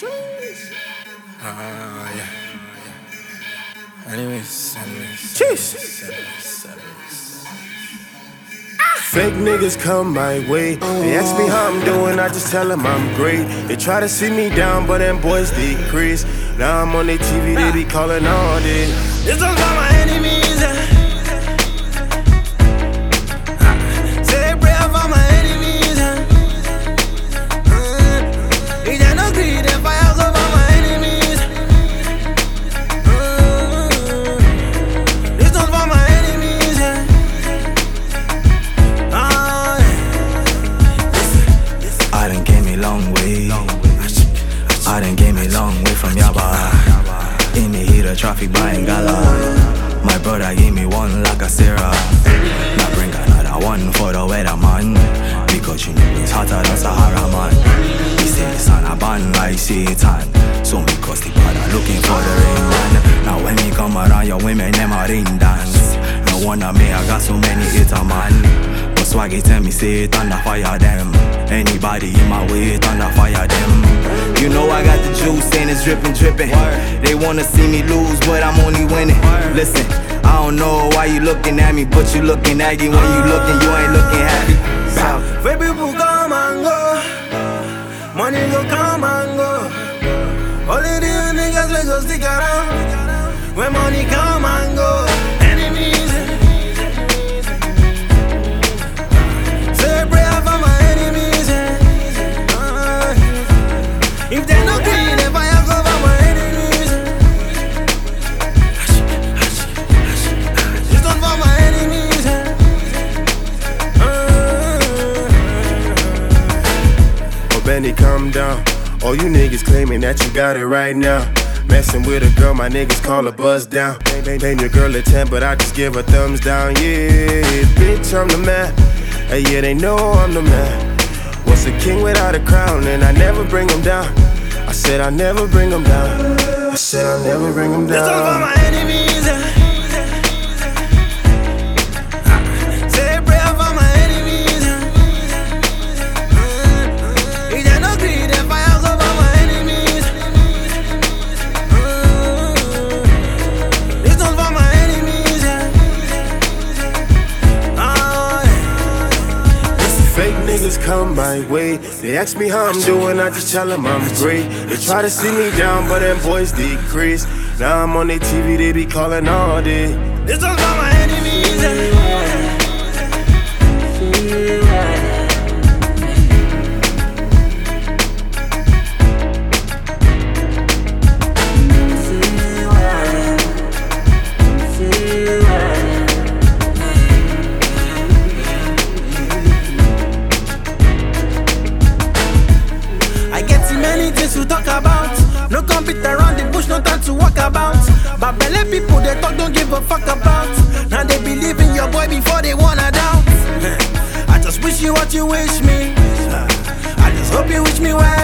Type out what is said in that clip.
Yeah. Anyways. Cheers. Fake niggas come my way. They ask me how I'm doing, I just tell them I'm great. They try to sit me down, but them boys decrease. Now I'm on their TV, they be calling all day. This one's for my enemies. Say a prayer for my enemies. If they no greed, then fire go for my enemies. This one's for my enemies. I done came a long way. I done came a long way from Yaba. In the heat of traffic buying gala. My brother gave me one like a Sarah. Now bring another one for the weather man. Because you know it's hotter than Sahara man. He say the sun a ban like Satan. So me cause the brother looking for the rain man. Now when me come around your women them a rain dance. No wonder me I got so many hater man. But swaggy tell me say thunder fire them. Anybody in my way thunder fire them. You know I got the juice and it's dripping. They wanna see me lose but I'm only winning. Listen, I don't know why you looking at me, but you looking aggy. When you looking, you ain't looking happy. Fake people come and go. Money go come and go. Only these niggas we go stick around. When money come and go. Enemies. Say a prayer for my enemies. If they no green, if I have go for my enemies. This one for my enemies. Oh, Benny, calm down. All you niggas claiming that you got it right now. Messing with a girl, my niggas call her buzz down. Name your girl a 10, but I just give her thumbs down. Yeah, bitch, I'm the man. Hey, yeah, they know I'm the man. What's a king without a crown? And I never bring him down. I said I never bring him down. I said I never bring him down. This one for my enemies. Say a prayer for my enemies. If they no greed, then fire go for my enemies. This one's for my enemies. Fake niggas come my way. They ask me how I'm doing, I just tell them I'm great. They try to see me down, but them boys decrease. Now I'm on their TV, they be calling all day. This one's for my enemies. Many things to talk about. No compete around the bush, no time to walk about. But belly people they talk, don't give a fuck about. Now they believe in your boy before they wanna doubt. I just wish you what you wish me. I just hope you wish me well.